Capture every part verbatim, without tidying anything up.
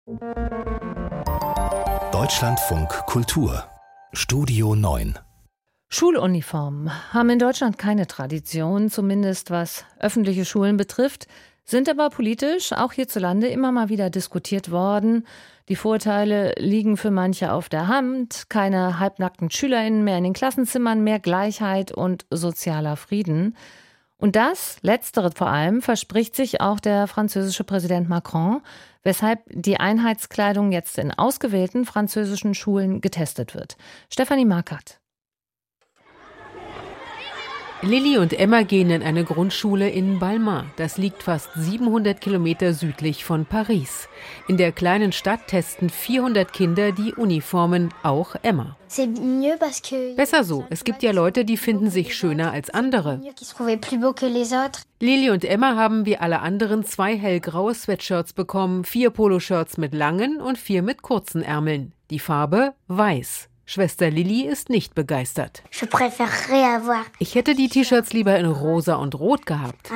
Deutschlandfunk Kultur Studio neun. Schuluniformen haben in Deutschland keine Tradition, zumindest was öffentliche Schulen betrifft, sind aber politisch auch hierzulande immer mal wieder diskutiert worden. Die Vorteile liegen für manche auf der Hand. Keine halbnackten SchülerInnen mehr in den Klassenzimmern, mehr Gleichheit und sozialer Frieden. Und das, letztere vor allem, verspricht sich auch der französische Präsident Macron, weshalb die Einheitskleidung jetzt in ausgewählten französischen Schulen getestet wird. Stefanie Markert. Lilly und Emma gehen in eine Grundschule in Balma. Das liegt fast siebenhundert Kilometer südlich von Paris. In der kleinen Stadt testen vierhundert Kinder die Uniformen, auch Emma. Besser so. Es gibt ja Leute, die finden sich schöner als andere. Lilly und Emma haben wie alle anderen zwei hellgraue Sweatshirts bekommen, vier Poloshirts mit langen und vier mit kurzen Ärmeln. Die Farbe weiß. Schwester Lilly ist nicht begeistert. Ich hätte die T-Shirts lieber in rosa und rot gehabt.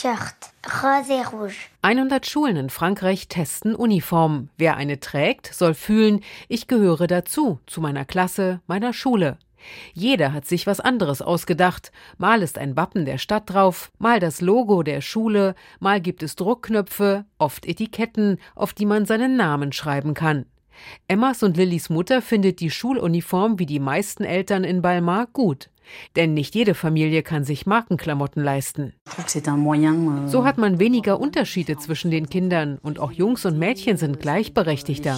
hundert Schulen in Frankreich testen Uniformen. Wer eine trägt, soll fühlen, ich gehöre dazu, zu meiner Klasse, meiner Schule. Jeder hat sich was anderes ausgedacht. Mal ist ein Wappen der Stadt drauf, mal das Logo der Schule, mal gibt es Druckknöpfe, oft Etiketten, auf die man seinen Namen schreiben kann. Emmas und Lillys Mutter findet die Schuluniform wie die meisten Eltern in Balma gut. Denn nicht jede Familie kann sich Markenklamotten leisten. So hat man weniger Unterschiede zwischen den Kindern und auch Jungs und Mädchen sind gleichberechtigter.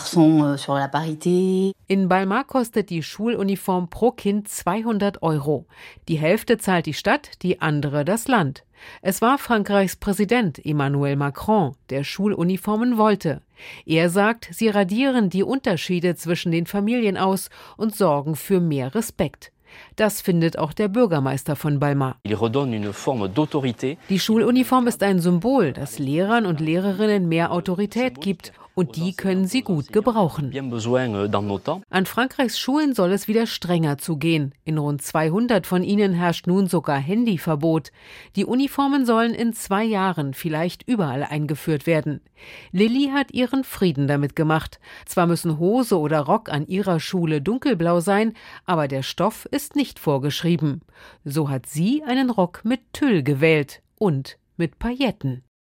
In Balma kostet die Schuluniform pro Kind zweihundert Euro. Die Hälfte zahlt die Stadt, die andere das Land. Es war Frankreichs Präsident Emmanuel Macron, der Schuluniformen wollte. Er sagt, sie radieren die Unterschiede zwischen den Familien aus und sorgen für mehr Respekt. Das findet auch der Bürgermeister von Balma. Die Schuluniform ist ein Symbol, das Lehrern und Lehrerinnen mehr Autorität gibt. Und die können sie gut gebrauchen. An Frankreichs Schulen soll es wieder strenger zugehen. In rund zweihundert von ihnen herrscht nun sogar Handyverbot. Die Uniformen sollen in zwei Jahren vielleicht überall eingeführt werden. Lilly hat ihren Frieden damit gemacht. Zwar müssen Hose oder Rock an ihrer Schule dunkelblau sein, aber der Stoff ist nicht vorgeschrieben. So hat sie einen Rock mit Tüll gewählt und mit Pailletten.